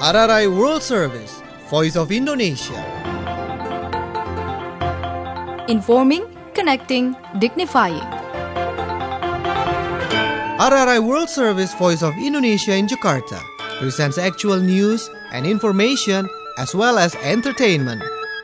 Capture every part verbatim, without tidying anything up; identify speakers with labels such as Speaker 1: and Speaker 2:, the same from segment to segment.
Speaker 1: R R I World Service, Voice of Indonesia.
Speaker 2: Informing, connecting, dignifying.
Speaker 1: R R I World Service, Voice of Indonesia in Jakarta presents actual news and information as well as entertainment.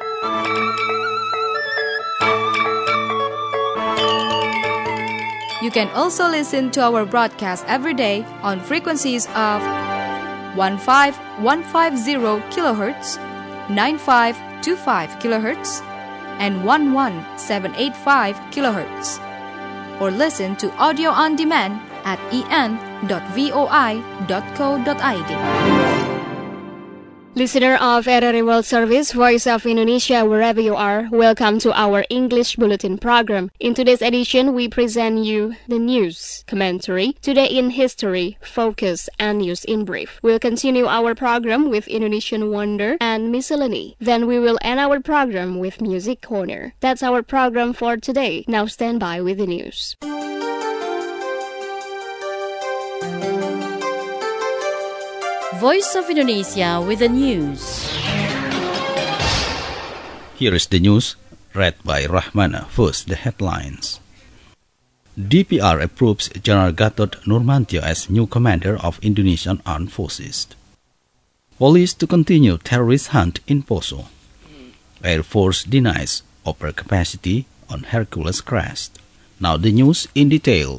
Speaker 2: You can also listen to our broadcast every day on frequencies of fifteen fifteen kilohertz, ninety-five twenty-five kilohertz, and eleven seven eighty-five kilohertz. Or listen to audio on demand at e n dot voi dot co dot i d.
Speaker 3: Listener of R R I World Service, Voice of Indonesia, wherever you are, welcome to our English Bulletin program. In today's edition, we present you the news, commentary, Today in History, Focus, and News in Brief. We'll continue our program with Indonesian Wonder and Miscellany. Then we will end our program with Music Corner. That's our program for today. Now stand by with the news.
Speaker 4: Voice of Indonesia with the news.
Speaker 5: Here is the news, read by Rahmana. First, the headlines. D P R approves General Gatot Nurmantio as new commander of Indonesian Armed Forces. Police to continue terrorist hunt in Poso. Air Force denies overcapacity on Hercules crash. Now the news in detail.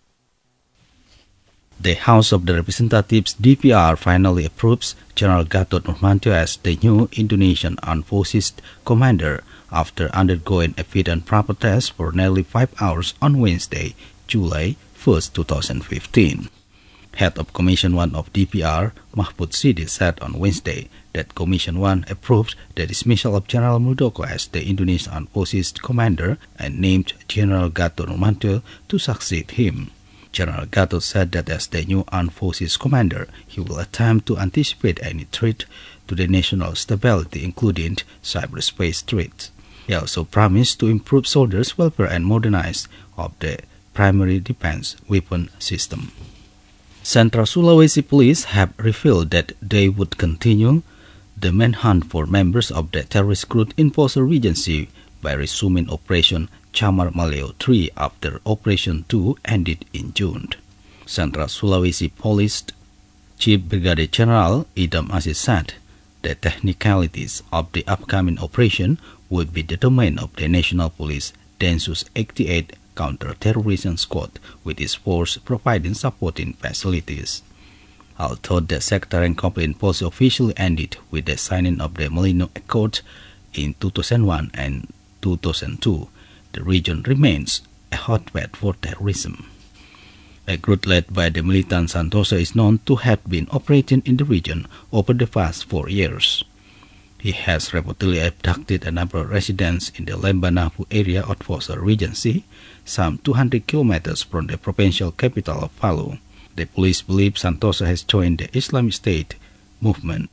Speaker 5: The House of the Representatives D P R finally approves General Gatot Nurmantio as the new Indonesian Armed Forces commander after undergoing a fit and proper test for nearly five hours on Wednesday, July first, twenty fifteen. Head of Commission one of D P R, Mahfud Sidi, said on Wednesday that Commission one approved the dismissal of General Muldoko as the Indonesian Armed Forces commander and named General Gatot Nurmantio to succeed him. General Gatot said that as the new Armed Forces commander, he will attempt to anticipate any threat to the national stability, including cyberspace threats. He also promised to improve soldiers' welfare and modernize of the primary defense weapon system. Central Sulawesi Police have revealed that they would continue the manhunt for members of the terrorist group in Poso Regency by resuming Operation Chamar Maleo three after Operation two ended in June. Central Sulawesi Police Chief Brigadier General Idam Aziz said the technicalities of the upcoming operation would be the domain of the National Police Densus eighty-eight Counter-Terrorism Squad, with its force providing supporting facilities. Although the sectarian conflict in Poso officially ended with the signing of the Molino Accord in two thousand one and two thousand two, the region remains a hotbed for terrorism. A group led by the militant Santoso is known to have been operating in the region over the past four years. He has reportedly abducted a number of residents in the Lembanapu area of Poso Regency, some two hundred kilometers from the provincial capital of Palu. The police believe Santoso has joined the Islamic State movement.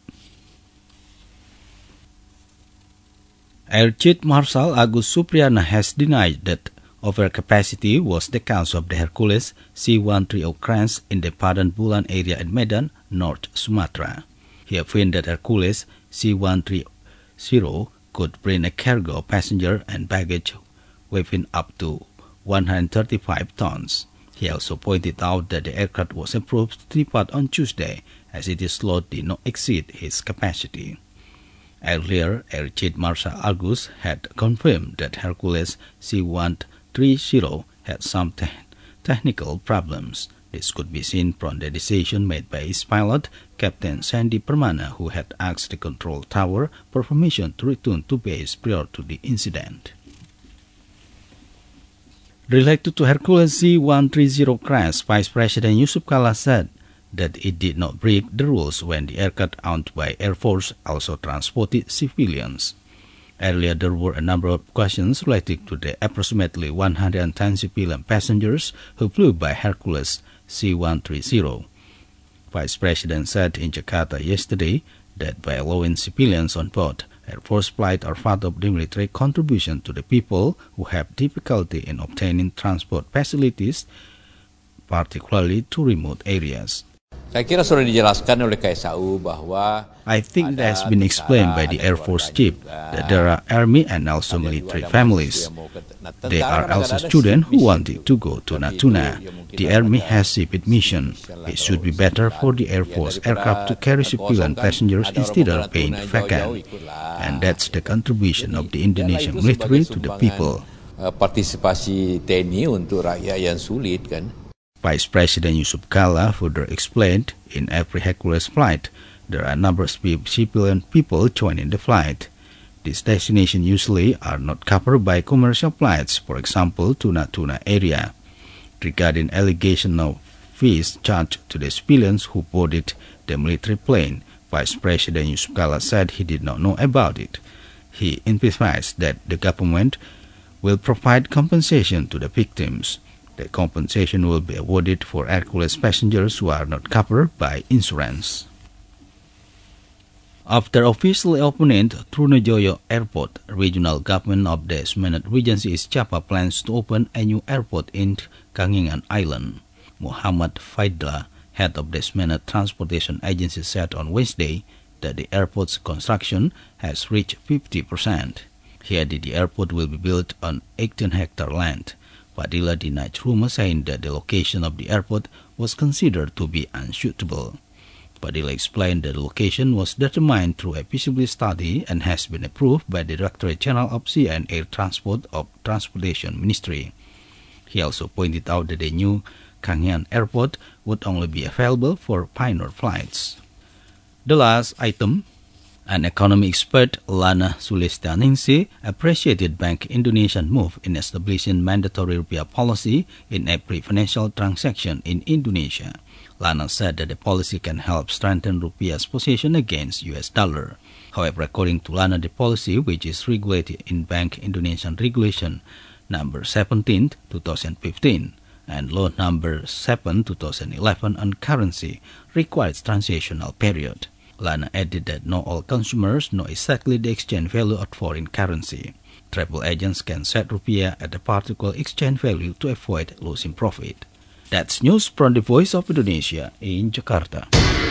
Speaker 5: Air Chief Marshal Agus Supriyana has denied that overcapacity was the cause of the Hercules C one thirty crash in the Padang Bulan area in Medan, North Sumatra. He affirmed that Hercules C one thirty could bring a cargo of passenger and baggage weighing up to one hundred thirty-five tons. He also pointed out that the aircraft was approved to depart on Tuesday as its load did not exceed its capacity. Earlier, Air Chief Marshal Agus had confirmed that Hercules C one thirty had some te- technical problems. This could be seen from the decision made by its pilot, Captain Sandy Permana, who had asked the control tower for permission to return to base prior to the incident. Related to Hercules C one thirty crash, Vice President Yusuf Kala said that it did not break the rules when the aircraft owned by Air Force also transported civilians. Earlier, there were a number of questions related to the approximately one hundred ten civilian passengers who flew by Hercules C one thirty. Vice President said in Jakarta yesterday that by allowing civilians on board, Air Force flight are part of the military contribution to the people who have difficulty in obtaining transport facilities, particularly to remote areas.
Speaker 6: Saya kira sudah dijelaskan oleh K S A U bahwa
Speaker 5: I think it has been explained by the Air Force Chief that there are Army and also military families. They are also students who wanted to go to Natuna. The Army has shifted mission. It should be better for the Air Force aircraft to carry civilian passengers instead of being vacant. And that's the contribution of the Indonesian military to the people.
Speaker 6: Partisipasi T N I untuk rakyat yang sulit kan.
Speaker 5: Vice President Yusuf Kala further explained, in every Hercules flight, there are numbers of civilian people joining the flight. These destinations usually are not covered by commercial flights, for example, to Natuna area. Regarding allegation of fees charged to the civilians who boarded the military plane, Vice President Yusuf Kala said he did not know about it. He emphasized that the government will provide compensation to the victims. The compensation will be awarded for Hercules passengers who are not covered by insurance. After officially opening Trunojoyo Airport, regional government of the Sumeneb Regency East Java plans to open a new airport in Kangengan Island. Muhammad Faidla, head of the Sumeneb Transportation Agency, said on Wednesday that the airport's construction has reached fifty percent. He added the airport will be built on eighteen hectare land. Fadila denied rumors saying that the location of the airport was considered to be unsuitable. Fadila explained that the location was determined through a feasibility study and has been approved by the Directorate General of Sea and Air Transport of Transportation Ministry. He also pointed out that the new Kangengan Airport would only be available for pioneer flights. The last item. An economy expert, Lana Sulistianingsih, appreciated Bank Indonesia's move in establishing mandatory rupiah policy in every financial transaction in Indonesia. Lana said that the policy can help strengthen rupiah's position against U S dollar. However, according to Lana, the policy, which is regulated in Bank Indonesian Regulation Number seventeen, twenty fifteen, and Law Number seven, twenty eleven on currency, requires transitional period. Lana added that not all consumers know exactly the exchange value of foreign currency. Travel agents can set rupiah at a particular exchange value to avoid losing profit. That's news from the Voice of Indonesia in Jakarta.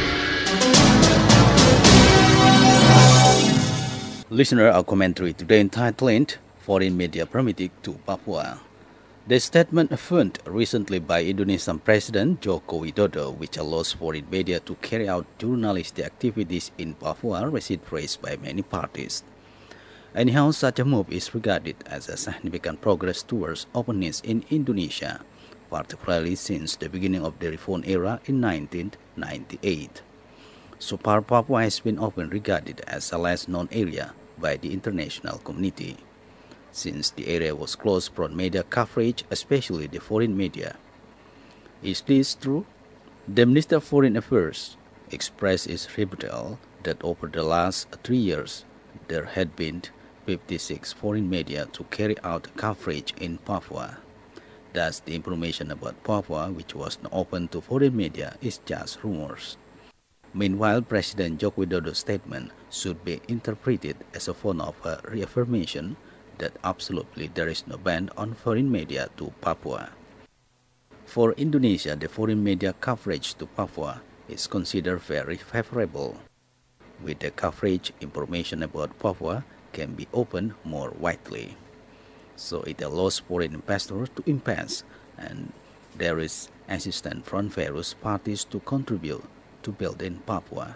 Speaker 5: Listener, our commentary today entitled Foreign Media Permitted to Papua. The statement affirmed recently by Indonesian President Joko Widodo, which allows foreign media to carry out journalistic activities in Papua, received praise by many parties. Anyhow, such a move is regarded as a significant progress towards openness in Indonesia, particularly since the beginning of the reform era in nineteen ninety-eight. So far, Papua has been often regarded as a less-known area by the international community, since the area was closed from media coverage, especially the foreign media. Is this true? The Minister of Foreign Affairs expressed its rebuttal that over the last three years, there had been fifty-six foreign media to carry out coverage in Papua. Thus, the information about Papua, which was not open to foreign media, is just rumors. Meanwhile, President Joko Widodo's statement should be interpreted as a form of a reaffirmation that absolutely there is no ban on foreign media to Papua. For Indonesia, the foreign media coverage to Papua is considered very favorable. With the coverage, information about Papua can be opened more widely. So it allows foreign investors to invest, and there is assistance from various parties to contribute to building Papua.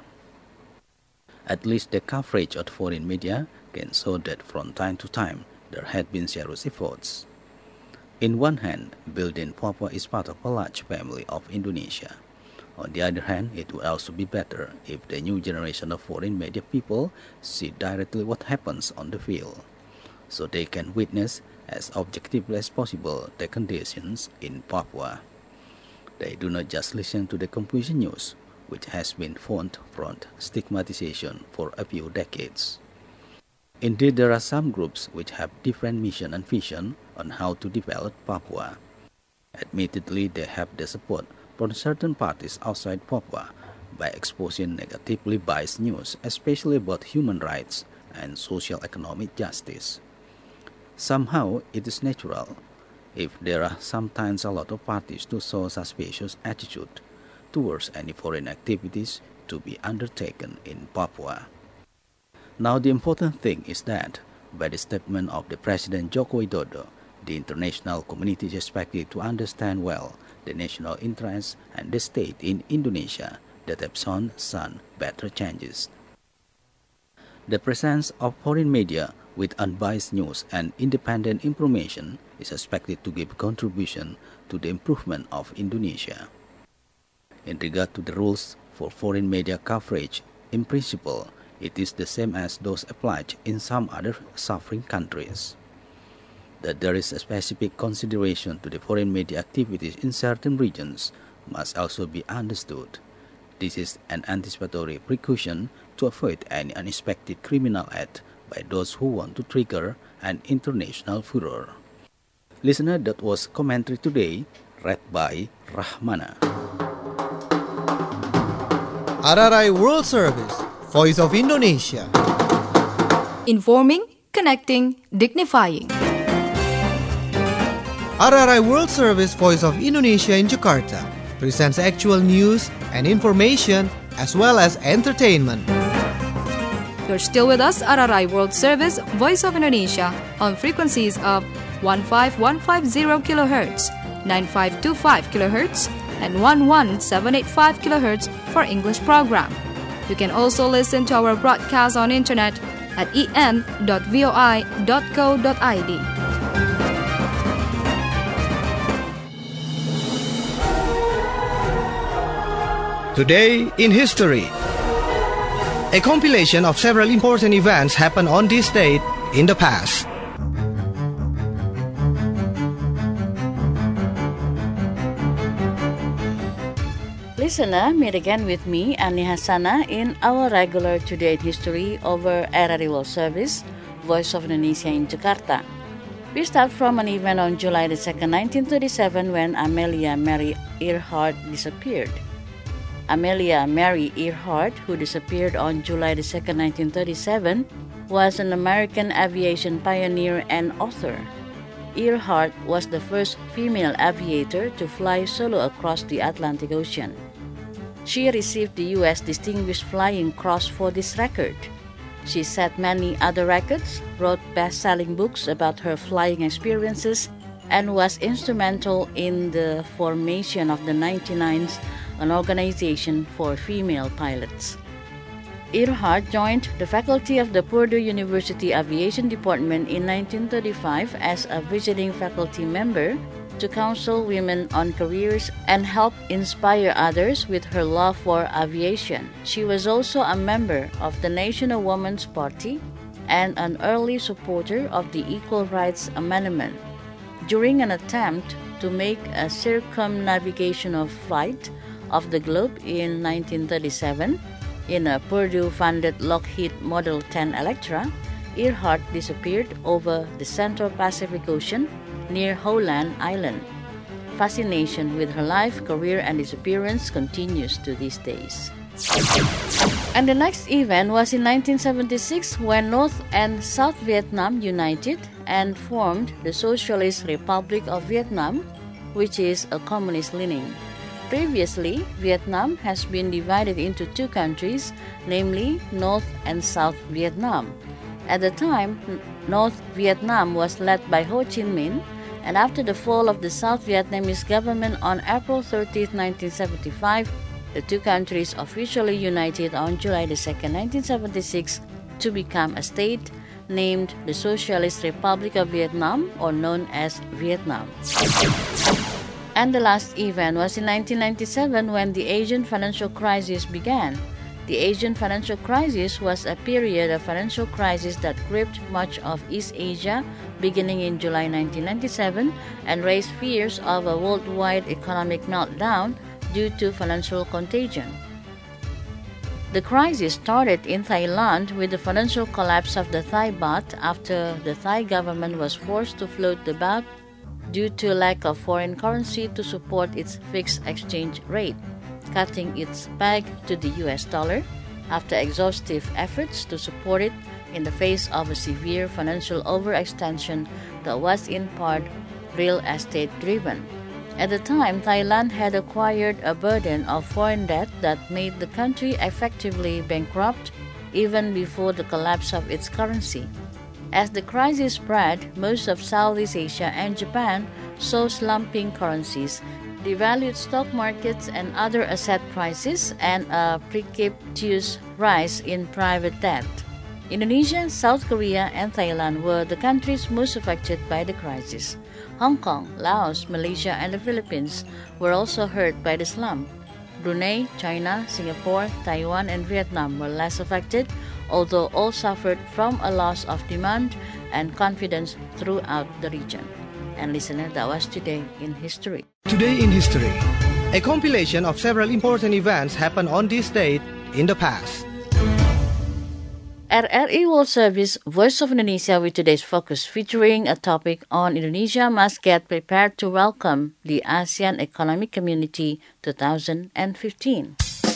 Speaker 5: At least the coverage of foreign media can show that from time to time there had been serious efforts. In one hand, building Papua is part of a large family of Indonesia. On the other hand, it would also be better if the new generation of foreign media people see directly what happens on the field, so they can witness as objectively as possible the conditions in Papua. They do not just listen to the confusing news, which has been fond from stigmatization for a few decades. Indeed, there are some groups which have different mission and vision on how to develop Papua. Admittedly, they have the support from certain parties outside Papua by exposing negatively biased news, especially about human rights and social-economic justice. Somehow, it is natural, if there are sometimes a lot of parties to show suspicious attitude towards any foreign activities to be undertaken in Papua. Now the important thing is that, by the statement of the President Joko Widodo, the international community is expected to understand well the national interests and the state in Indonesia that have shown some better changes. The presence of foreign media with unbiased news and independent information is expected to give a contribution to the improvement of Indonesia. In regard to the rules for foreign media coverage, in principle, it is the same as those applied in some other suffering countries. That there is a specific consideration to the foreign media activities in certain regions must also be understood. This is an anticipatory precaution to avoid any unexpected criminal act by those who want to trigger an international furor. Listener, that was commentary today, read by Rahmana.
Speaker 1: R R I World Service, Voice of Indonesia.
Speaker 2: Informing, connecting, dignifying.
Speaker 1: R R I World Service, Voice of Indonesia in Jakarta presents actual news and information as well as entertainment.
Speaker 2: You're still with us, R R I World Service, Voice of Indonesia, on frequencies of one five one five zero kilohertz, nine five two five kilohertz, and one one seven eight five kilohertz for English program. You can also listen to our broadcast on internet at e n dot voi dot co dot i d.
Speaker 1: Today in History. A compilation of several important events happened on this date in the past.
Speaker 4: Listener, meet again with me, Ani Hassana, in our regular Today in History over R R I World Service, Voice of Indonesia in Jakarta. We start from an event on July the second, nineteen thirty-seven, when Amelia Mary Earhart disappeared. Amelia Mary Earhart, who disappeared on July the second, nineteen thirty-seven, was an American aviation pioneer and author. Earhart was the first female aviator to fly solo across the Atlantic Ocean. She received the U S Distinguished Flying Cross for this record. She set many other records, wrote best-selling books about her flying experiences, and was instrumental in the formation of the ninety-nines, an organization for female pilots. Earhart joined the faculty of the Purdue University Aviation Department in nineteen thirty-five as a visiting faculty member to counsel women on careers and help inspire others with her love for aviation. She was also a member of the National Woman's Party and an early supporter of the Equal Rights Amendment. During an attempt to make a circumnavigational flight of the globe in nineteen thirty-seven, in a Purdue-funded Lockheed Model ten Electra, Earhart disappeared over the Central Pacific Ocean near Howland Island. Fascination with her life, career, and disappearance continues to these days. And the next event was in nineteen seventy-six, when North and South Vietnam united and formed the Socialist Republic of Vietnam, which is a communist-leaning. Previously, Vietnam has been divided into two countries, namely North and South Vietnam. At the time, North Vietnam was led by Ho Chi Minh, and after the fall of the South Vietnamese government on April thirtieth, nineteen seventy-five, the two countries officially united on July the second, nineteen seventy-six, to become a state named the Socialist Republic of Vietnam, or known as Vietnam. And the last event was in nineteen ninety-seven, when the Asian financial crisis began. The Asian financial crisis was a period of financial crisis that gripped much of East Asia beginning in July nineteen ninety-seven and raised fears of a worldwide economic meltdown due to financial contagion. The crisis started in Thailand with the financial collapse of the Thai baht after the Thai government was forced to float the baht due to lack of foreign currency to support its fixed exchange rate, cutting its peg to the U S dollar after exhaustive efforts to support it in the face of a severe financial overextension that was in part real estate driven. At the time, Thailand had acquired a burden of foreign debt that made the country effectively bankrupt even before the collapse of its currency. As the crisis spread, most of Southeast Asia and Japan saw slumping currencies, devalued stock markets and other asset prices, and a precipitous rise in private debt. Indonesia, South Korea, and Thailand were the countries most affected by the crisis. Hong Kong, Laos, Malaysia, and the Philippines were also hurt by the slump. Brunei, China, Singapore, Taiwan, and Vietnam were less affected, although all suffered from a loss of demand and confidence throughout the region. And listener, that was Today in History.
Speaker 1: Today in History, a compilation of several important events happened on this date in the past.
Speaker 4: R R I World Service, Voice of Indonesia with today's focus featuring a topic on Indonesia must get prepared to welcome the ASEAN Economic Community twenty fifteen.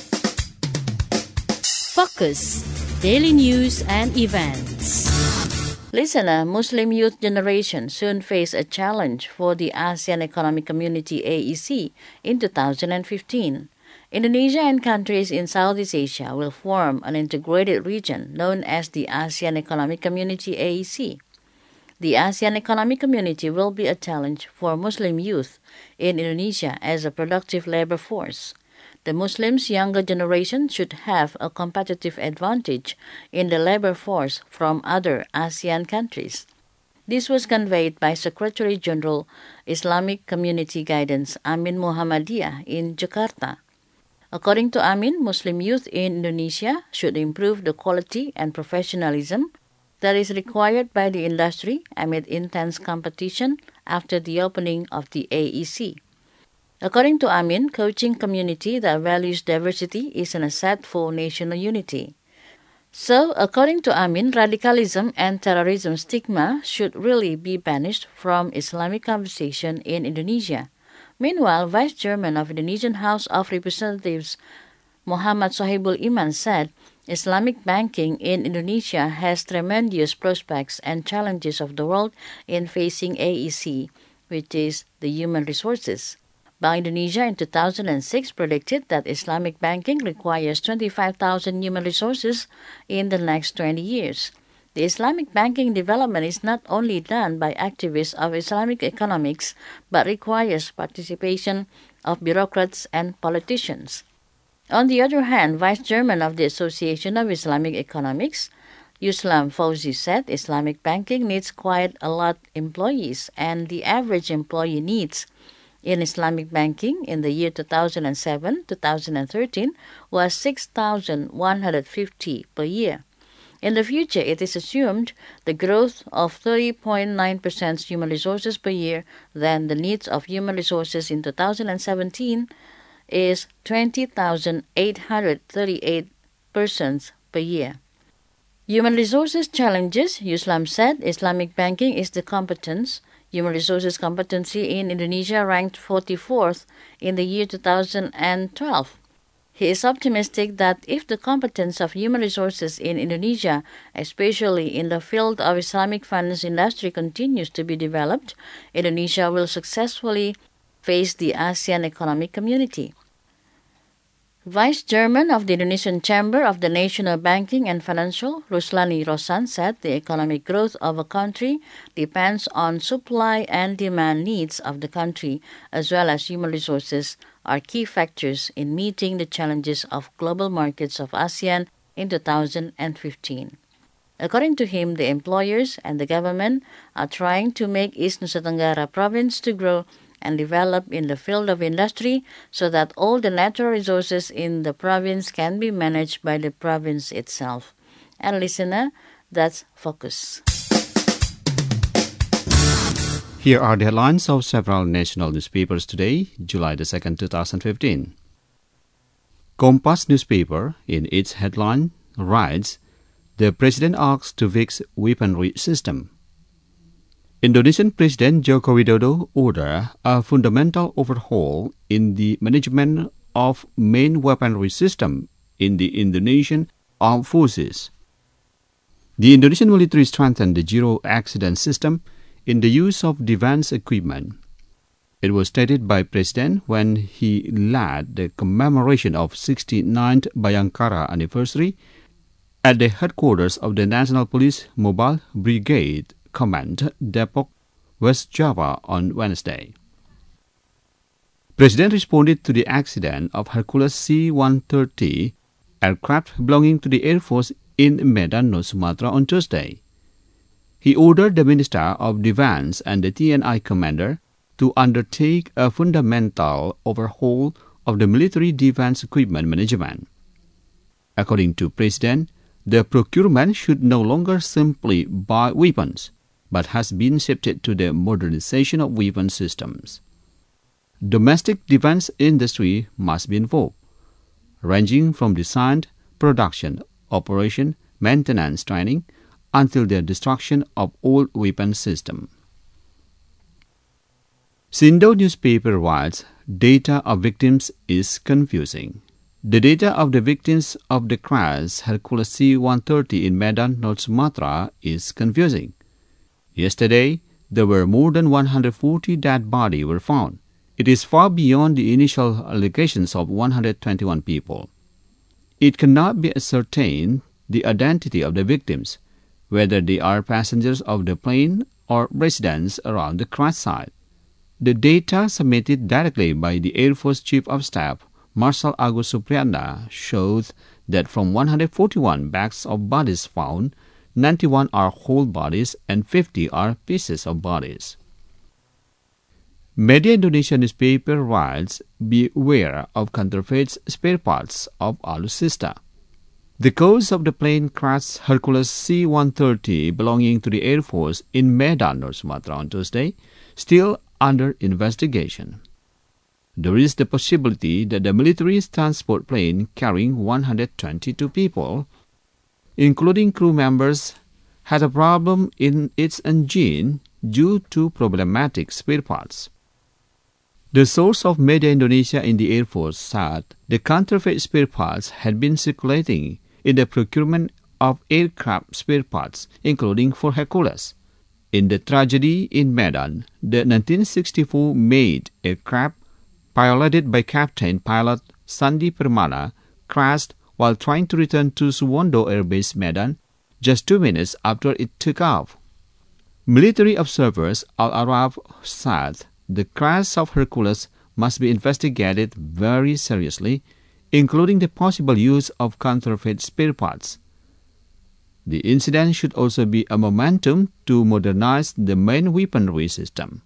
Speaker 7: Focus, daily news and events.
Speaker 4: Listener, Muslim youth generation soon face a challenge for the ASEAN Economic Community A E C in two thousand fifteen. Indonesia and countries in Southeast Asia will form an integrated region known as the ASEAN Economic Community A E C. The ASEAN Economic Community will be a challenge for Muslim youth in Indonesia as a productive labor force. The Muslims' younger generation should have a competitive advantage in the labor force from other ASEAN countries. This was conveyed by Secretary General Islamic Community Guidance Amin Muhammadiyah in Jakarta. According to Amin, Muslim youth in Indonesia should improve the quality and professionalism that is required by the industry amid intense competition after the opening of the A E C. According to Amin, coaching community that values diversity is an asset for national unity. So, according to Amin, radicalism and terrorism stigma should really be banished from Islamic conversation in Indonesia. Meanwhile, Vice Chairman of Indonesian House of Representatives Muhammad Sohibul Iman said Islamic banking in Indonesia has tremendous prospects and challenges of the world in facing A E C, which is the human resources. Bank Indonesia in two thousand six predicted that Islamic banking requires twenty-five thousand human resources in the next twenty years. The Islamic banking development is not only done by activists of Islamic economics, but requires participation of bureaucrats and politicians. On the other hand, Vice Chairman of the Association of Islamic Economics, Yuslam Fauzi said Islamic banking needs quite a lot of employees, and the average employee needs in Islamic banking in the year two thousand seven to two thousand thirteen was six thousand one hundred fifty per year. In the future, it is assumed the growth of thirty point nine percent human resources per year, then the needs of human resources in two thousand seventeen is twenty thousand eight hundred thirty-eight persons per year. Human resources challenges, Yuslam said, Islamic banking is the competence. Human resources competency in Indonesia ranked forty-fourth in the year two thousand twelve. He is optimistic that if the competence of human resources in Indonesia, especially in the field of Islamic finance industry, continues to be developed, Indonesia will successfully face the ASEAN Economic Community. Vice Chairman of the Indonesian Chamber of the National Banking and Financial, Ruslani Rosan, said the economic growth of a country depends on supply and demand needs of the country, as well as human resources are key factors in meeting the challenges of global markets of ASEAN in two thousand fifteen. According to him, the employers and the government are trying to make East Nusa Tenggara province to grow and develop in the field of industry so that all the natural resources in the province can be managed by the province itself. And listener, that's Focus.
Speaker 8: Here are the headlines of several national newspapers today, July the second, two thousand fifteen. Kompas newspaper, in its headline, writes, "The President asks to fix weaponry system." Indonesian President Joko Widodo ordered a fundamental overhaul in the management of main weaponry system in the Indonesian armed forces. The Indonesian military strengthened the zero accident system in the use of defense equipment. It was stated by President when he led the commemoration of sixty-ninth Bhayangkara anniversary at the headquarters of the National Police Mobile Brigade Command, Depok, West Java on Wednesday. President responded to the accident of Hercules C one thirty aircraft belonging to the Air Force in Medan, North Sumatra on Tuesday. He ordered the Minister of Defense and the T N I commander to undertake a fundamental overhaul of the military defense equipment management. According to President, the procurement should no longer simply buy weapons, but has been shifted to the modernization of weapon systems. Domestic defense industry must be involved, ranging from design, production, operation, maintenance, training, until the destruction of old weapon system. Sindo newspaper writes, data of victims is confusing. The data of the victims of the crash Hercules C one thirty in Medan, North Sumatra is confusing. Yesterday, there were more than one hundred forty dead bodies were found. It is far beyond the initial allegations of one hundred twenty-one people. It cannot be ascertained the identity of the victims, whether they are passengers of the plane or residents around the crash site. The data submitted directly by the Air Force Chief of Staff, Marshal Agus Supriyatna, shows that from one hundred forty-one bags of bodies found, ninety-one are whole bodies and fifty are pieces of bodies. Media Indonesia newspaper writes, beware of counterfeit spare parts of Alutsista. The cause of the plane crash Hercules C one thirty belonging to the Air Force in Medan, North Sumatra on Tuesday, still under investigation. There is the possibility that the military transport plane carrying one hundred twenty-two people, including crew members, had a problem in its engine due to problematic spare parts. The source of Media Indonesia in the Air Force said the counterfeit spare parts had been circulating in the procurement of aircraft spare parts, including for Hercules. In the tragedy in Medan, the nineteen sixty-four made aircraft, piloted by Captain Pilot Sandi Permana, crashed while trying to return to Suwondo Air Base Medan just two minutes after it took off. Military observers Al Araf said the crash of Hercules must be investigated very seriously, including the possible use of counterfeit spare parts. The incident should also be a momentum to modernize the main weaponry system.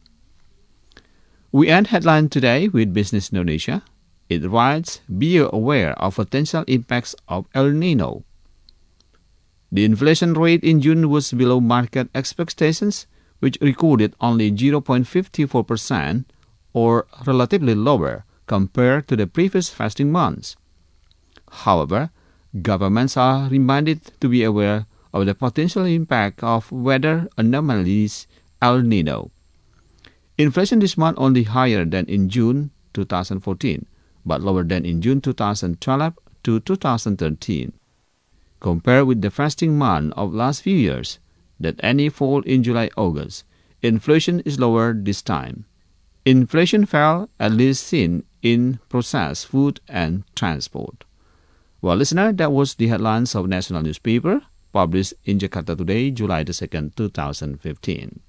Speaker 8: We end headline today with Business Indonesia. It writes, be aware of potential impacts of El Nino. The inflation rate in June was below market expectations, which recorded only zero point five four percent, or relatively lower compared to the previous fasting months. However, governments are reminded to be aware of the potential impact of weather anomalies El Nino. Inflation this month only higher than in June two thousand fourteen, but lower than in June two thousand twelve to two thousand thirteen. Compared with the fasting month of last few years, that any fall in July-August, inflation is lower this time. Inflation fell at least seen in processed food and transport. Well, listener, that was the headlines of national newspaper published in Jakarta today, July the second, two thousand fifteen.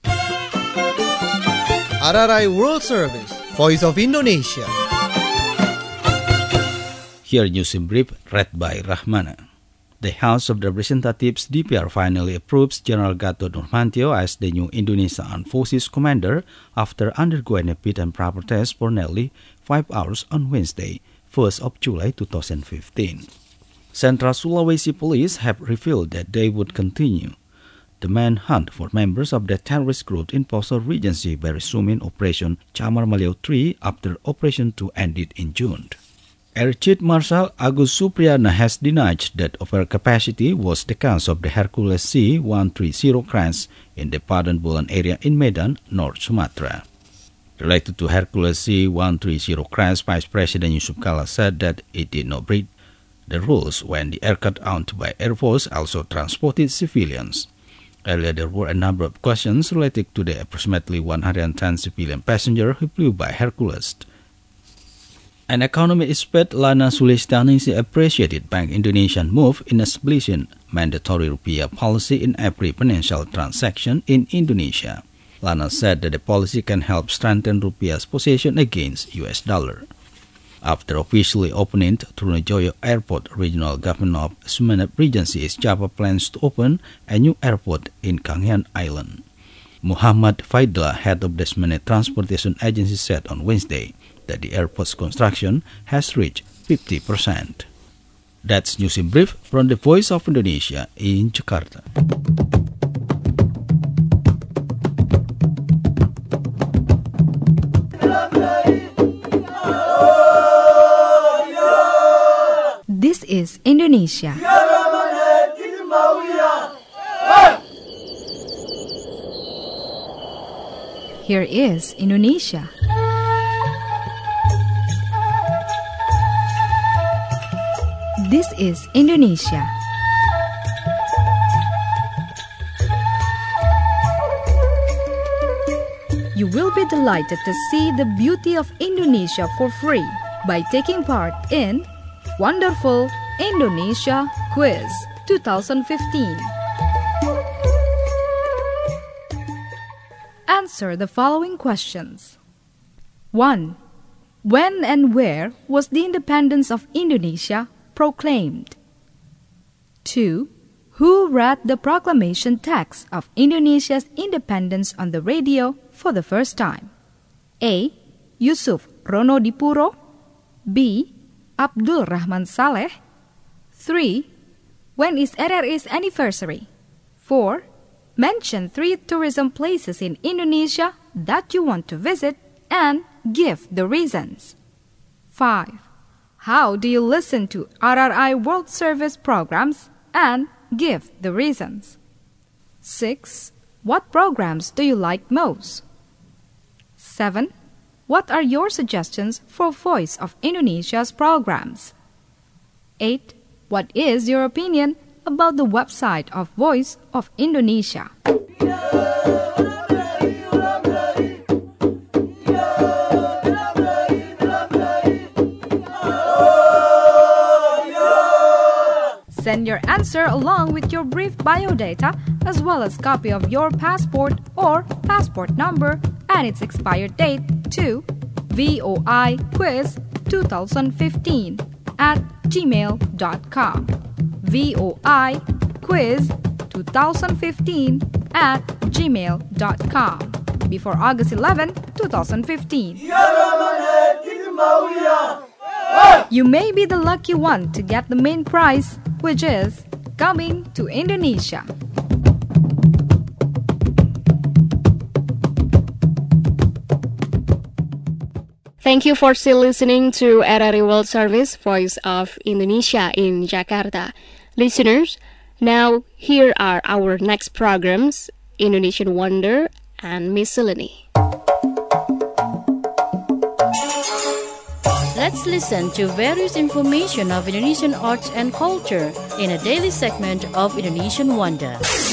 Speaker 1: R R I World Service, Voice of Indonesia.
Speaker 5: Here news in brief, read by Rahmana. The House of Representatives D P R finally approves General Gatot Nurmantio as the new Indonesian Armed Forces commander after undergoing a fit and proper test for nearly five hours on Wednesday, first of July two thousand fifteen. Central Sulawesi Police have revealed that they would continue the manhunt for members of the terrorist group in Poso Regency by resuming Operation Chamar Maleo three after Operation two ended in June. Air Chief Marshal Agus Supriyatna has denied that overcapacity was the cause of the Hercules C one thirty crash in the Padang Bulan area in Medan, North Sumatra. Related to Hercules C one thirty crash, Vice President Yusuf Kala said that it did not break the rules when the aircraft owned by Air Force also transported civilians. Earlier, there were a number of questions related to the approximately one hundred ten civilian passengers who flew by Hercules. An economy expert, Lana Sulistianingsih, appreciated Bank Indonesia's move in establishing mandatory rupiah policy in every financial transaction in Indonesia. Lana said that the policy can help strengthen rupiah's position against U S dollar. After officially opening Trunojoyo Airport, Regional Government of Sumeneb Regency East Java plans to open a new airport in Kangean Island. Muhammad Faidla, head of the Sumeneb Transportation Agency, said on Wednesday that the airport's construction has reached fifty percent. That's news in brief from the Voice of Indonesia in Jakarta.
Speaker 2: This is Indonesia. Here is Indonesia. This is Indonesia. You will be delighted to see the beauty of Indonesia for free by taking part in Wonderful Indonesia Quiz twenty fifteen. Answer the following questions. one. When and where was the independence of Indonesia proclaimed? two. Who read the proclamation text of Indonesia's independence on the radio for the first time? A. Yusuf Ronodipuro. B. Abdul Rahman Saleh. three. When is R R I's anniversary? four. Mention three tourism places in Indonesia that you want to visit and give the reasons. five. How do you listen to R R I World Service programs and give the reasons? six. What programs do you like most? seven. What are your suggestions for Voice of Indonesia's programs? eight. What is your opinion about the website of Voice of Indonesia? Send your answer along with your brief biodata as well as copy of your passport or passport number and its expired date to voiquiz twenty fifteen at gmail dot com. voiquiz twenty fifteen at gmail dot com before August eleventh, twenty fifteen. You may be the lucky one to get the main prize, which is coming to Indonesia.
Speaker 3: Thank you for still listening to R R I World Service, Voice of Indonesia in Jakarta. Listeners, now here are our next programs, Indonesian Wonder and Miscellany.
Speaker 7: Let's listen to various information of Indonesian arts and culture in a daily segment of Indonesian Wonder.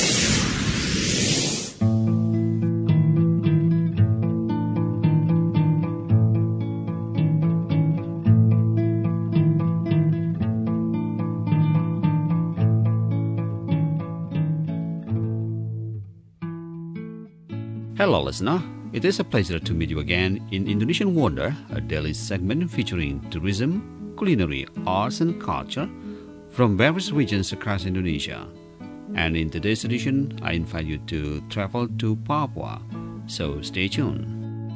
Speaker 8: Hello, listener. It is a pleasure to meet you again in Indonesian Wonder, a daily segment featuring tourism, culinary, arts and culture from various regions across Indonesia. And in today's edition, I invite you to travel to Papua, so stay tuned.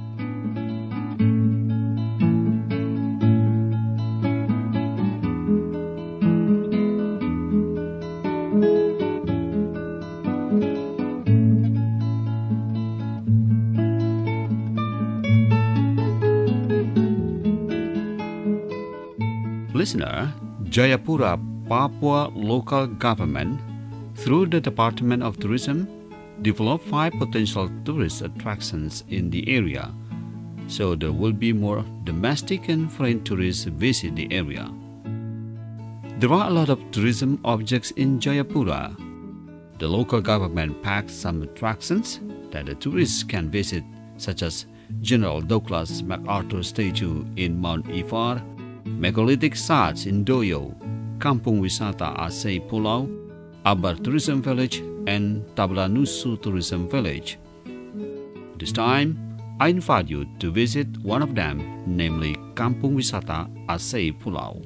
Speaker 8: Listener, Jayapura, Papua local government, through the Department of Tourism, developed five potential tourist attractions in the area, so there will be more domestic and foreign tourists visit the area. There are a lot of tourism objects in Jayapura. The local government packed some attractions that the tourists can visit, such as General Douglas MacArthur statue in Mount Ifar, megalithic sites in Doyo, Kampung Wisata Aceh Pulau, Abar Tourism Village, and Tablanusu Tourism Village. This time, I invite you to visit one of them, namely Kampung Wisata Aceh Pulau.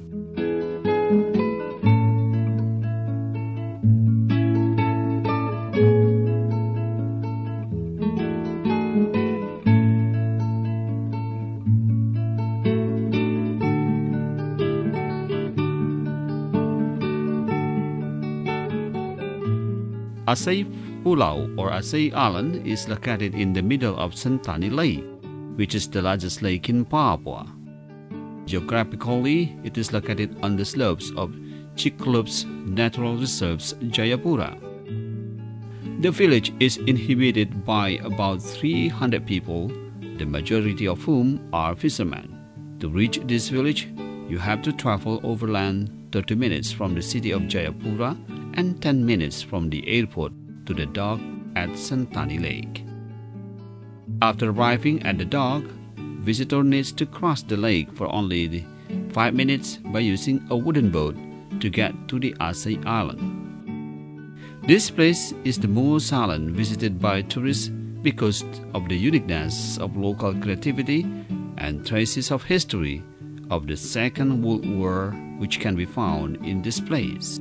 Speaker 8: Aceh Pulau or Aceh Island is located in the middle of Sentani Lake, which is the largest lake in Papua. Geographically, it is located on the slopes of Chicxulub's Natural Reserves, Jayapura. The village is inhabited by about three hundred people, the majority of whom are fishermen. To reach this village, you have to travel overland thirty minutes from the city of Jayapura and ten minutes from the airport to the dock at Sentani Lake. After arriving at the dock, visitor needs to cross the lake for only five minutes by using a wooden boat to get to the Aceh Island. This place is the most island visited by tourists because of the uniqueness of local creativity and traces of history of the Second World War which can be found in this place.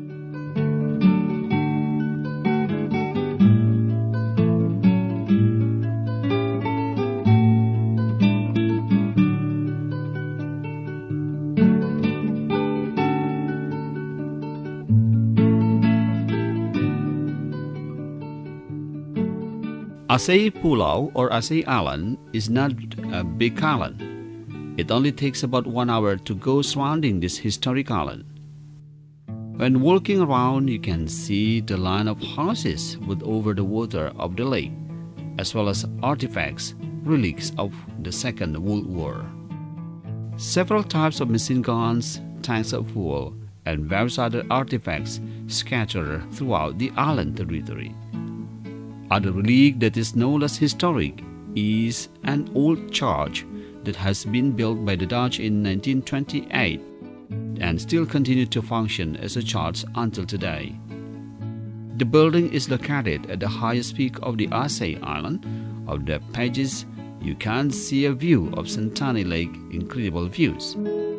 Speaker 8: Aceh Pulau or Aceh Island is not a big island. It only takes about one hour to go surrounding this historic island. When walking around, you can see the line of houses with over the water of the lake, as well as artifacts, relics of the Second World War. Several types of machine guns, tanks of fuel, and various other artifacts scattered throughout the island territory. Other relic that is no less historic is an old church that has been built by the Dutch in nineteen twenty-eight and still continues to function as a church until today. The building is located at the highest peak of the Aceh Island. Of the pages, you can see a view of Sentani Lake, incredible views.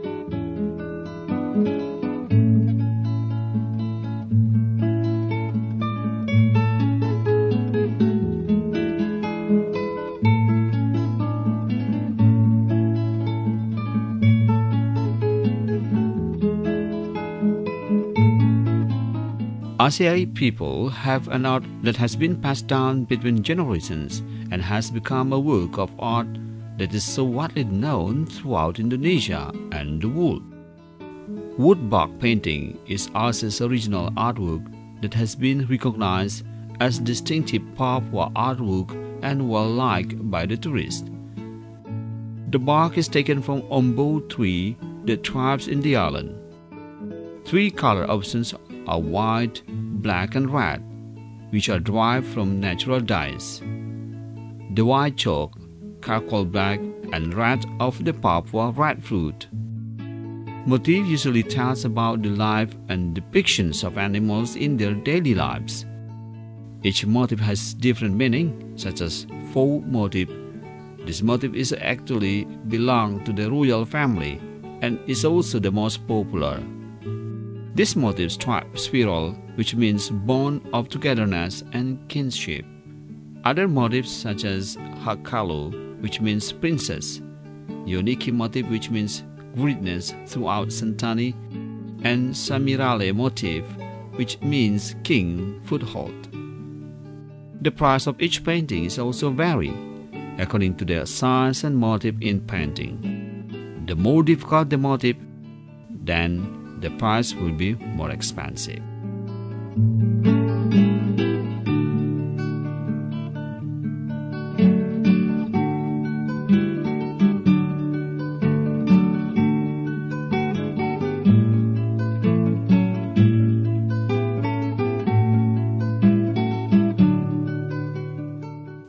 Speaker 8: Aceh people have an art that has been passed down between generations and has become a work of art that is so widely known throughout Indonesia and the world. Woodblock painting is Aceh's original artwork that has been recognized as distinctive Papua artwork and well-liked by the tourists. The bark is taken from ombo tree that thrives in the island. Three color options are white, black and red, which are derived from natural dyes. The white chalk, charcoal black and red of the Papua red fruit. Motif usually tells about the life and depictions of animals in their daily lives. Each motif has different meaning, such as fowl motif. This motif is actually belong to the royal family and is also the most popular. This motif striped spiral, which means bond of togetherness and kinship. Other motifs such as Hakalu, which means princess, Yoniki motif, which means greatness throughout Sentani, and Samirale motif, which means king foothold. The price of each painting is also vary according to their size and motif in painting. The more difficult the motif, then the price will be more expensive.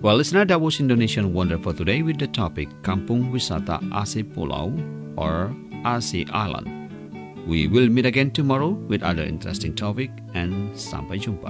Speaker 8: Well, listener, that was Indonesian Wonder for today with the topic Kampung Wisata Aceh Pulau or Aceh Island. We will meet again tomorrow with other interesting topic and sampai jumpa.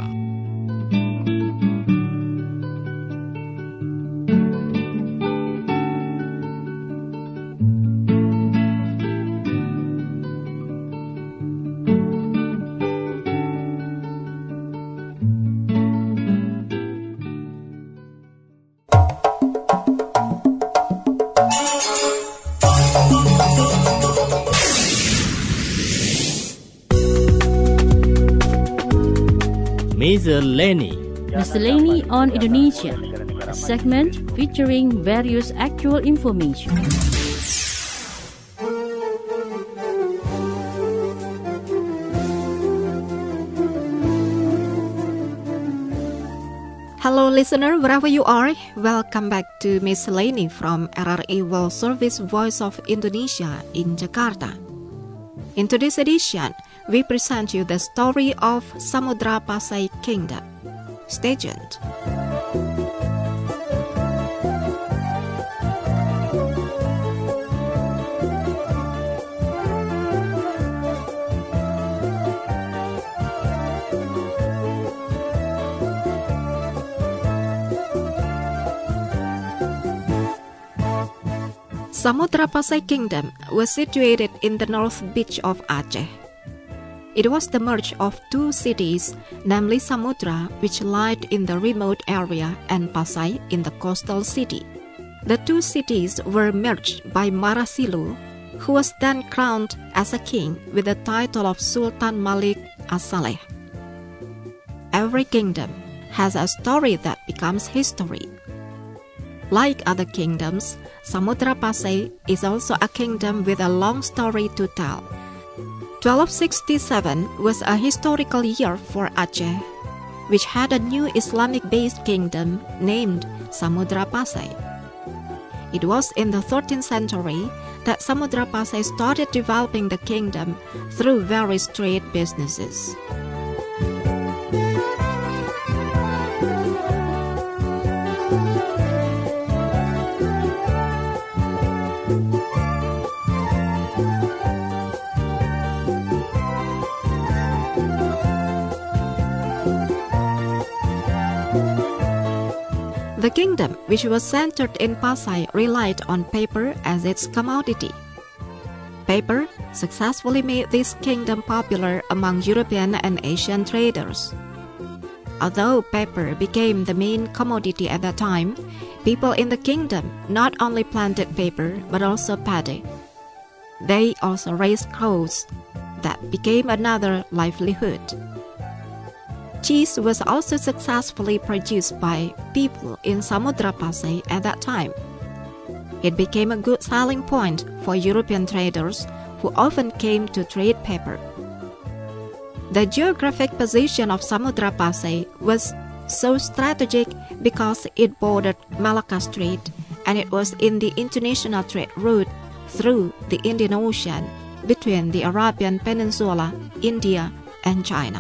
Speaker 9: Miscellany.
Speaker 7: Miscellany on Indonesia, a segment featuring various actual information.
Speaker 10: Hello listener, wherever you are, welcome back to Miscellany from R R A World Service Voice of Indonesia in Jakarta. In today's edition, we present you the story of Samudra Pasai Kingdom. Stay tuned. Samudra Pasai Kingdom was situated in the north beach of Aceh. It was the merge of two cities, namely Samudra, which lied in the remote area, and Pasai in the coastal city. The two cities were merged by Marasilu, who was then crowned as a king with the title of Sultan Malik As-Saleh. Every kingdom has a story that becomes history. Like other kingdoms, Samudra Pasai is also a kingdom with a long story to tell. twelve sixty-seven was a historical year for Aceh, which had a new Islamic-based kingdom named Samudra Pasai. It was in the thirteenth century that Samudra Pasai started developing the kingdom through various trade businesses. The kingdom, which was centered in Pasai, relied on paper as its commodity. Paper successfully made this kingdom popular among European and Asian traders. Although paper became the main commodity at that time, people in the kingdom not only planted paper but also paddy. They also raised crows. That became another livelihood. Cheese was also successfully produced by people in Samudra Pasai at that time. It became a good selling point for European traders who often came to trade paper. The geographic position of Samudra Pasai was so strategic because it bordered Malacca Strait and it was in the international trade route through the Indian Ocean between the Arabian Peninsula, India, and China.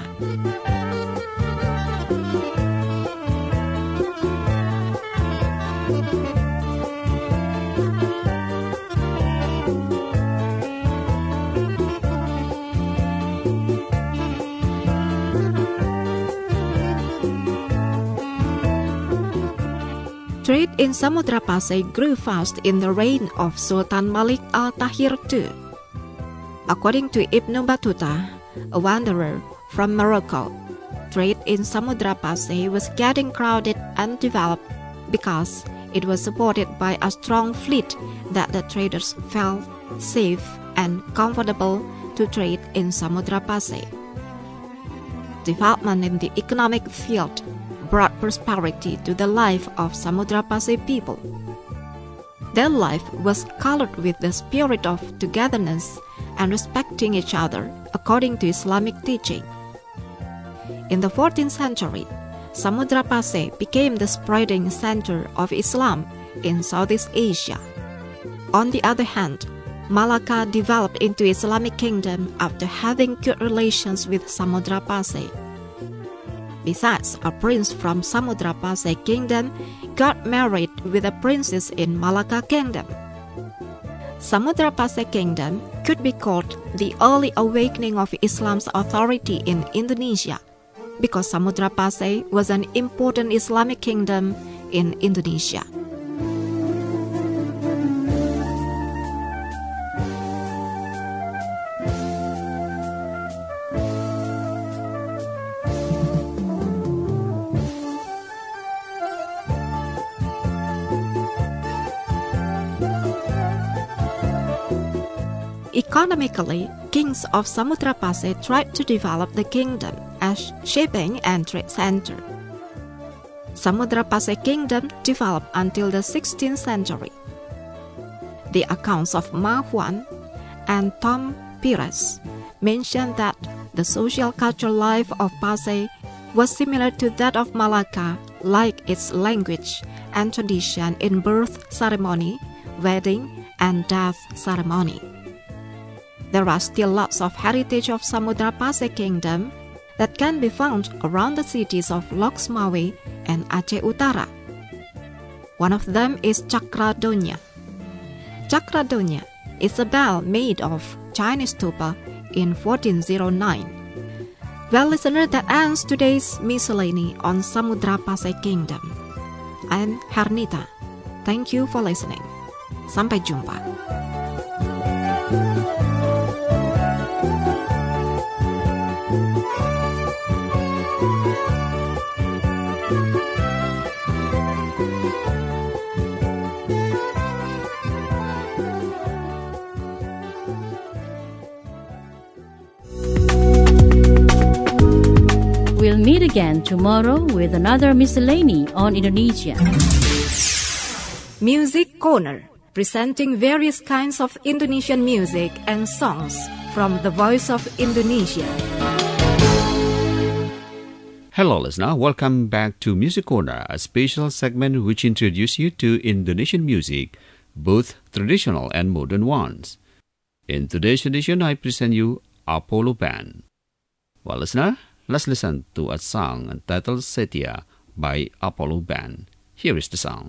Speaker 10: Trade in Samudra Pasai grew fast in the reign of Sultan Malik al-Tahir the Second. According to Ibn Battuta, a wanderer from Morocco, trade in Samudra Pasai was getting crowded and developed because it was supported by a strong fleet that the traders felt safe and comfortable to trade in Samudra Pasai. Development in the economic field brought prosperity to the life of Samudra Pasai people. Their life was colored with the spirit of togetherness and respecting each other according to Islamic teaching. In the fourteenth century, Samudra Pasai became the spreading center of Islam in Southeast Asia. On the other hand, Malacca developed into Islamic kingdom after having good relations with Samudra Pasai. Besides, a prince from Samudra Pasai Kingdom got married with a princess in Malacca Kingdom. Samudra Pasai Kingdom could be called the early awakening of Islam's authority in Indonesia, because Samudra Pasai was an important Islamic kingdom in Indonesia. Economically, kings of Samudra Pasai tried to develop the kingdom as shipping and trade center. Samudra Pasai Kingdom developed until the sixteenth century. The accounts of Ma Huan and Tom Pires mention that the social cultural life of Pasai was similar to that of Malacca, like its language and tradition in birth ceremony, wedding, and death ceremony. There are still lots of heritage of Samudra Pasai Kingdom that can be found around the cities of Loksmawe and Aceh Utara. One of them is Cakradonya. Cakradonya is a bell made of Chinese stupa in fourteen oh nine. Well, listener, that ends today's miscellany on Samudra Pasai Kingdom. I'm Hernita. Thank you for listening. Sampai jumpa.
Speaker 7: We'll meet again tomorrow with another miscellany on Indonesia.
Speaker 10: Music Corner, presenting various kinds of Indonesian music and songs from the Voice of Indonesia.
Speaker 8: Hello listener, welcome back to Music Corner, a special segment which introduces you to Indonesian music, both traditional and modern ones. In today's edition, I present you Apollo Band. Well listener, let's listen to a song entitled Setia by Apollo Band. Here is the song.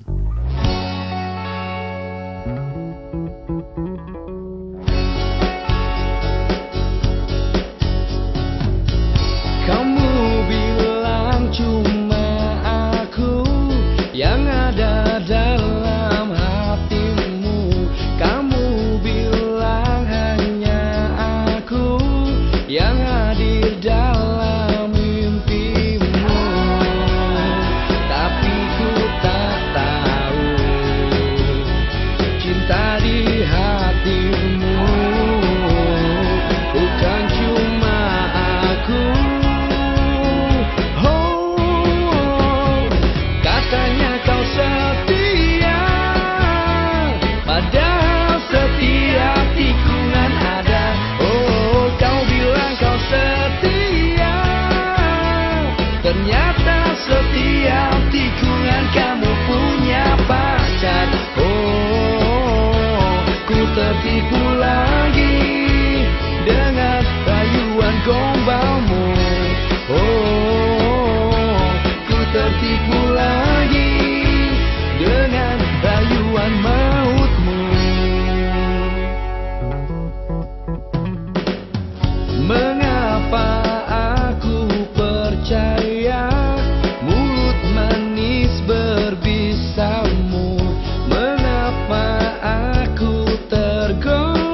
Speaker 9: Kamu bilang cuma aku yang ada dalam hatimu. Kamu bilang hanya aku yang hadir dalam mimpimu. Tapi ku tak tahu cinta di hatimu bukan cuma aku. Oh, katanya kau setia, padahal setiap tikungan ada. Oh, kau bilang kau setia, ternyata setiap tikungan kamu punya pacar. Oh, ku tertipu lagi dengan rayuan gombalmu. Oh, ku tertipu lagi dengan rayuan mautmu. Mengapa aku percaya mulut manis berbisamu? Mengapa aku tergoda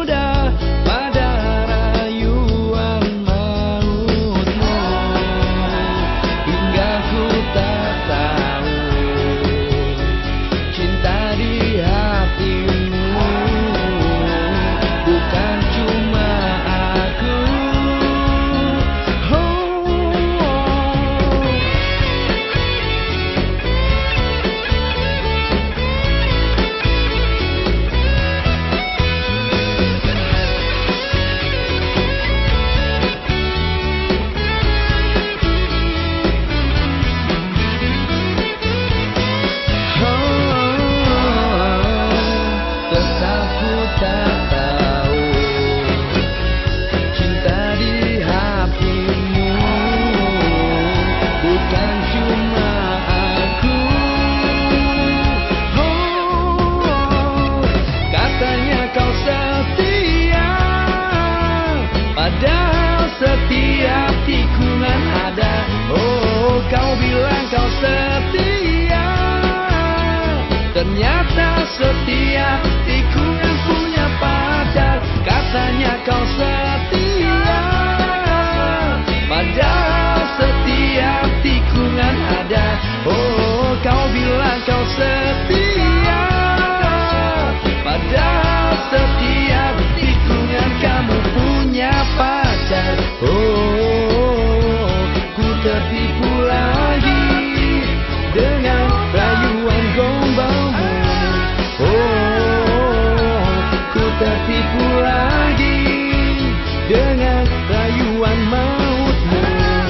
Speaker 9: tertipu lagi dengan rayuan mautmu.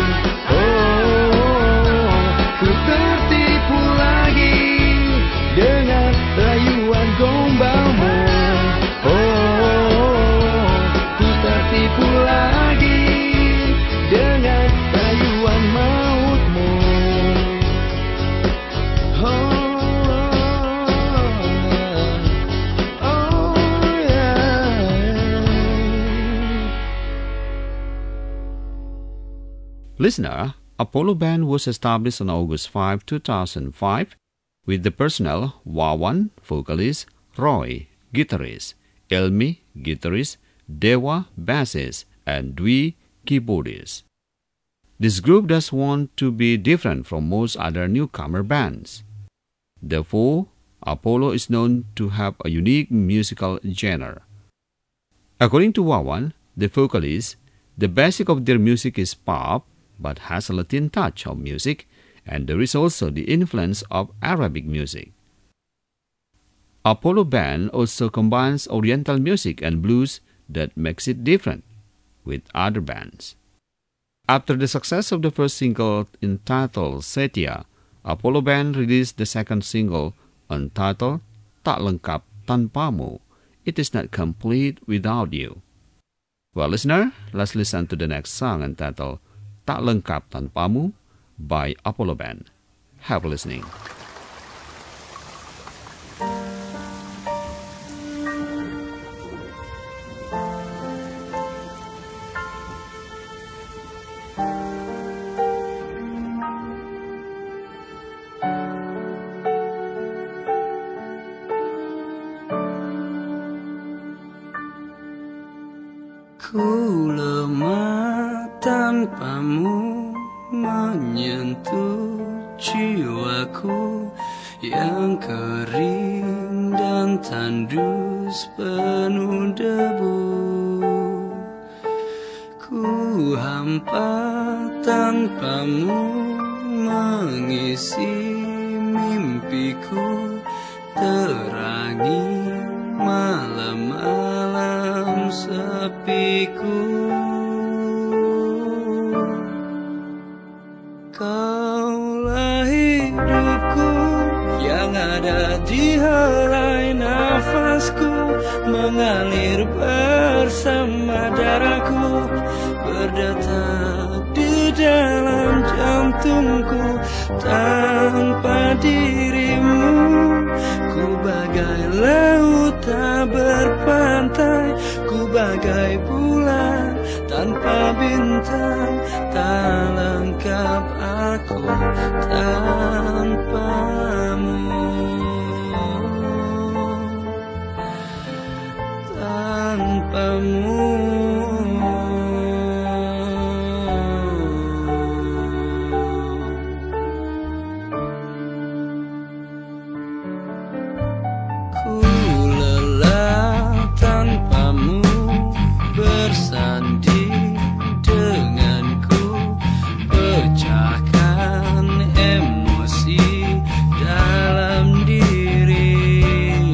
Speaker 9: Oh, ku tertipu lagi dengan rayuan gombalmu. Oh, ku tertipu lagi dengan rayuan mautmu. Oh,
Speaker 8: Listener, Apollo Band was established on August fifth, two thousand five, with the personnel Wawan, vocalist, Roy, guitarist, Elmi, guitarist, Dewa, bassist, and Dwi, keyboardist. This group does want to be different from most other newcomer bands. Therefore, Apollo is known to have a unique musical genre. According to Wawan, the vocalist, the basic of their music is pop, but has a Latin touch of music, and there is also the influence of Arabic music. Apollo Band also combines Oriental music and blues that makes it different with other bands. After the success of the first single entitled Setia, Apollo Band released the second single entitled Tak Lengkap Tanpamu, It Is Not Complete Without You. Well, listener, let's listen to the next song entitled Tak Lengkap Tanpamu by Apollo Band. Have a listening.
Speaker 9: Ku lemah tanpamu, menyentuh jiwaku yang kering dan tandus penuh debu. Ku hampa tanpamu, mengisi mimpiku, terangi malam-malam sepiku. Kaulah hidupku yang ada di helai nafasku, mengalir bersama darahku, berdetak di dalam jantungku. Tanpa dirimu, ku bagai laut tak berpantai, ku bagai bulan tanpa bintang. Tak lengkap aku tanpamu, tanpamu. Ku lelah tanpamu, bersanding denganku, pecahkan emosi dalam diri.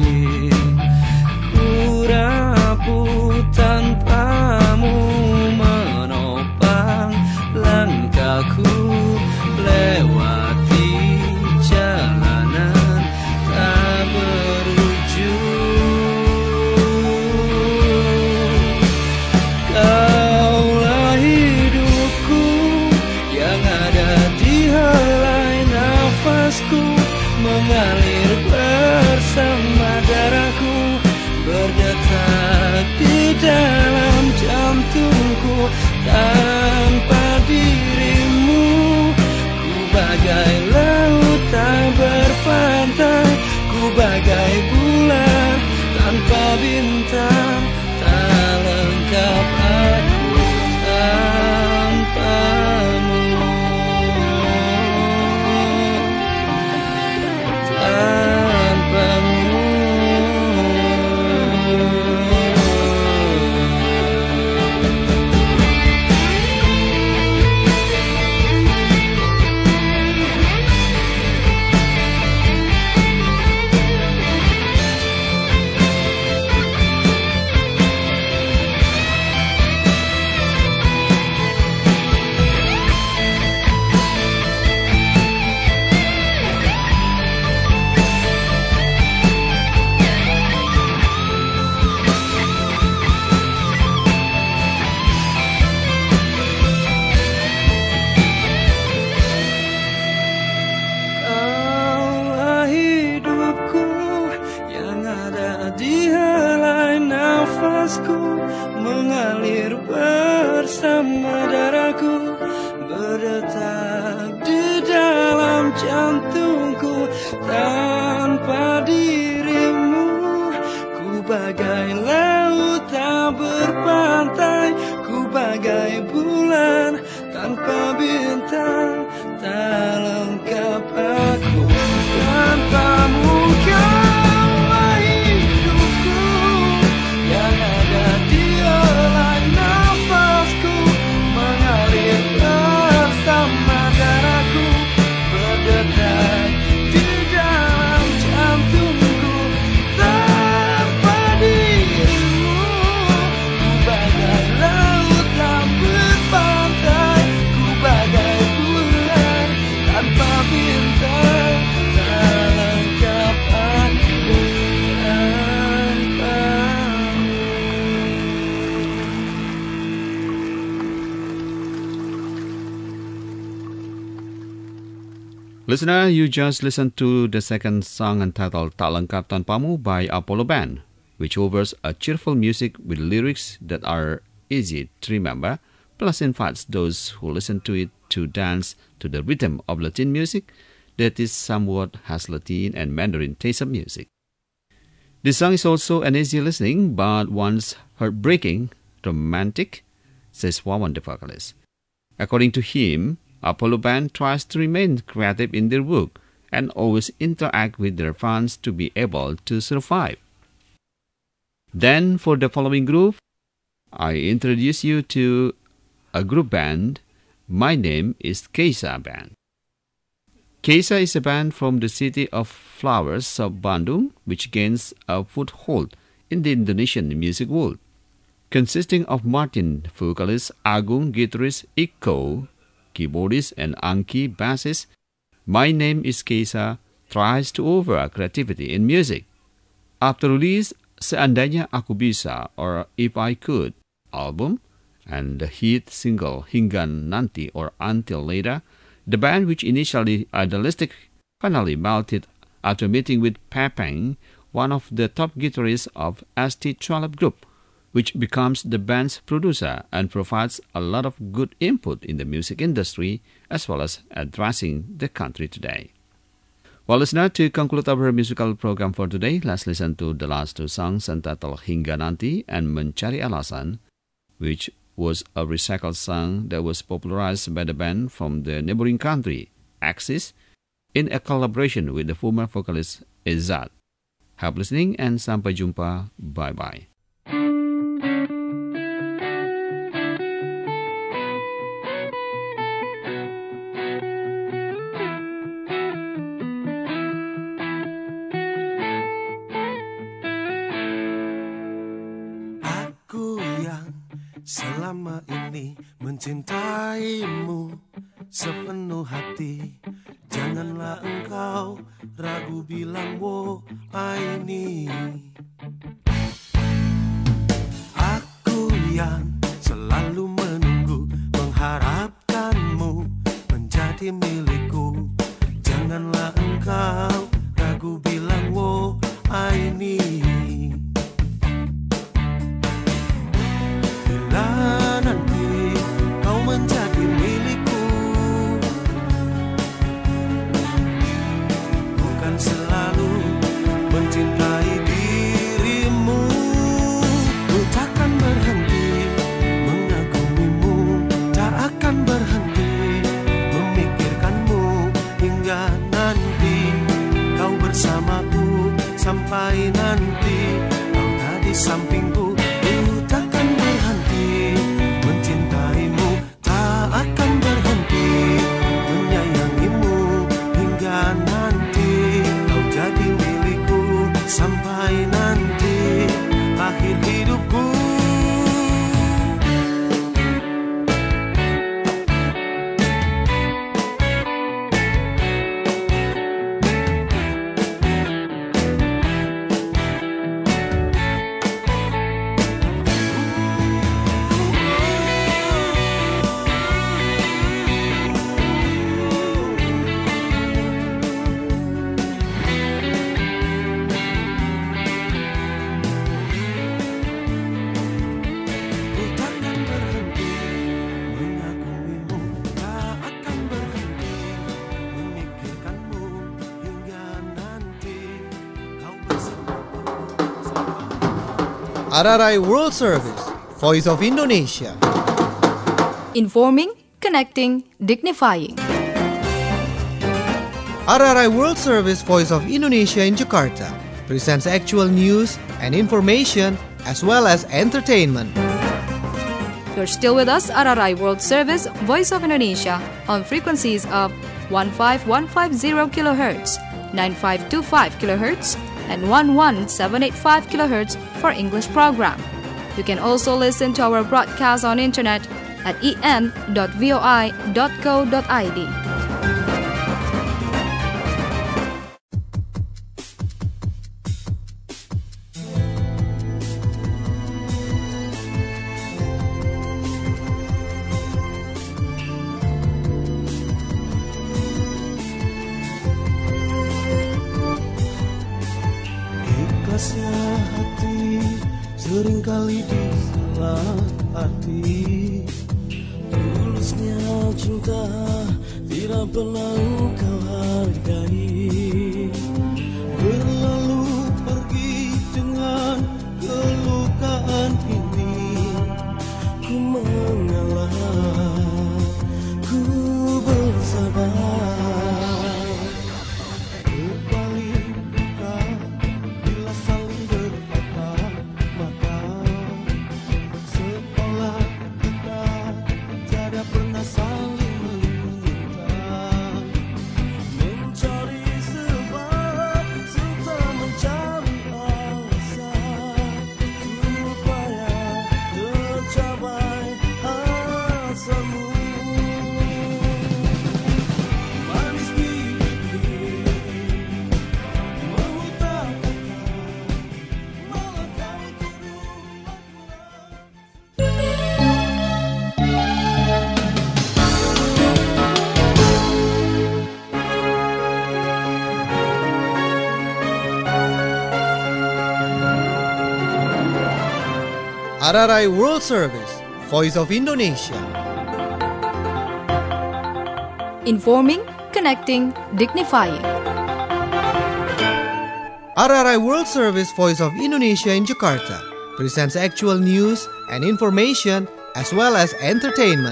Speaker 9: Urapu tanpamu, menopang langkahku, lewati jalanan tak berujung. Kaulah hidupku yang ada di helai nafasku, mengalir bersama darahku, berdetak di dalam jantungku. Tanpa dirimu, ku bagai laut tak berpantai, ku bagai bulan tanpa bintang. Tak lengkap aku tanpamu, tanpamu. nafasku mengalir bersama darahku, berdetak di dalam jantungku. Tanpa dirimu ku bagai laut tak berpantai, ku bagai bulan tanpa bintang, tak lengkap aku tanpamu. Kaulah hidupku yang ada di helai nafasku, mengalir bersama darahku, berdetak di dalam jantungku. Tanpa dirimu ku bagai laut tak berpantai, ku bagai bulan tanpa bintang, tak lengkap aku tanpamu.
Speaker 8: Listener, you just listened to the second song entitled Tak Lengkap Tanpamu by Apollo Band, which offers a cheerful music with lyrics that are easy to remember, plus invites those who listen to it to dance to the rhythm of Latin music that is somewhat has Latin and Mandarin taste of music. This song is also an easy listening, but once heartbreaking, romantic, says Wawan the vocalist. According to him, Apollo Band tries to remain creative in their work and always interact with their fans to be able to survive. Then, for the following group, I introduce you to a group band. My name is Keisa Band. Keisa is a band from the city of flowers of Bandung, which gains a foothold in the Indonesian music world. Consisting of Martin, vocalist, Agung, guitarist, Iko, keyboardist, and Angki, bassist, My Name is Keisa tries to offer creativity in music. After release Seandainya Aku Bisa or If I Could album and the hit single Hingga Nanti or Until Later, the band, which initially idealistic, finally melted after meeting with Pepeng, one of the top guitarists of S T twelve group, which becomes the band's producer and provides a lot of good input in the music industry as well as addressing the country today. Well, listener, to conclude our musical program for today, let's listen to the last two songs entitled Hingga Nanti and Mencari Alasan, which was a recycled song that was popularized by the band from the neighboring country, Axis, in a collaboration with the former vocalist Izzat. Happy listening and sampai jumpa. Bye-bye.
Speaker 9: Selama ini mencintaimu sepenuh hati, janganlah engkau ragu bilang wo aini. Aku yang selalu menunggu, mengharapkanmu menjadi milikku, janganlah engkau ragu bilang wo aini. Nanti kau menjadi milikku, bukan selalu mencintai diri.
Speaker 1: R R I World Service, Voice of Indonesia.
Speaker 2: Informing, connecting, dignifying.
Speaker 1: R R I World Service, Voice of Indonesia in Jakarta presents actual news and information as well as entertainment.
Speaker 2: You're still with us, R R I World Service, Voice of Indonesia, on frequencies of one five one five zero kilohertz, nine five two five kilohertz, and one one seven eight five kilohertz for English program. You can also listen to our broadcast on internet at e n dot voi dot co dot i d.
Speaker 9: Ikhlasnya hati seringkali disalah arti, tulusnya cinta tidak pernah engkau hargai. Berlalu pergi dengan kelukaan ini, ku mengalah, ku bersabar.
Speaker 1: R R I World Service, Voice of Indonesia.
Speaker 2: Informing, connecting, dignifying.
Speaker 1: R R I World Service, Voice of Indonesia in Jakarta presents actual news and information as well as entertainment.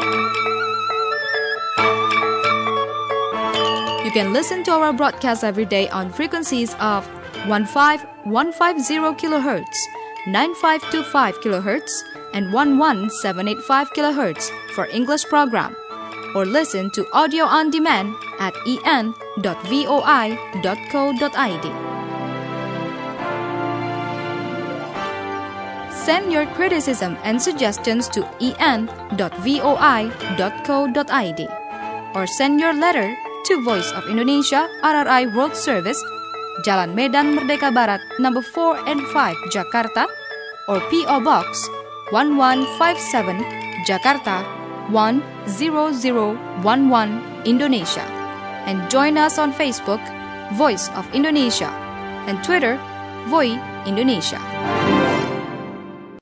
Speaker 2: You can listen to our broadcast every day on frequencies of one five one five zero kilohertz, nine five two five kilohertz, and one one seven eight five kilohertz for English program, or listen to audio on demand at e n dot voi dot co dot i d. Send your criticism and suggestions to e n dot voi dot co dot i d, or send your letter to Voice of Indonesia R R I World Service, Jalan Medan Merdeka Barat, number four and five, Jakarta, or P O Box one one five seven, Jakarta one zero zero one one, Indonesia. And join us on Facebook, Voice of Indonesia, and Twitter, Voi Indonesia.